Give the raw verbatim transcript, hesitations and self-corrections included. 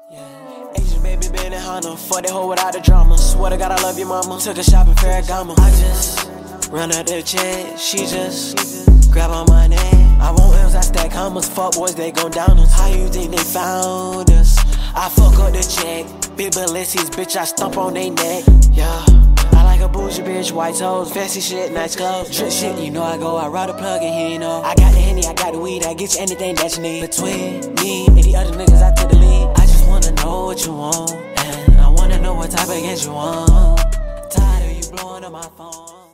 Yeah. Asian baby been in Honda, fuck that hoe without the drama. Swear to God I love your mama. Took a shop in Ferragamo. I just run up the check, she just grab on my neck. I want M's, I stack commas. Fuck boys, they gon' down us. How you think they found us? I fuck up the check. Big Balenci's, bitch, I stomp on they neck. Yeah. I like a bougie bitch, white toes, fancy shit, nice clothes. Drip shit, you know I go, I route a plug and he ain't know. I got the Henny, I got the weed, I get you anything that you need. Between me and the other niggas, I take the lead. I just wanna know what you want, and I wanna know what type of games you want. Tired of you blowing up my phone.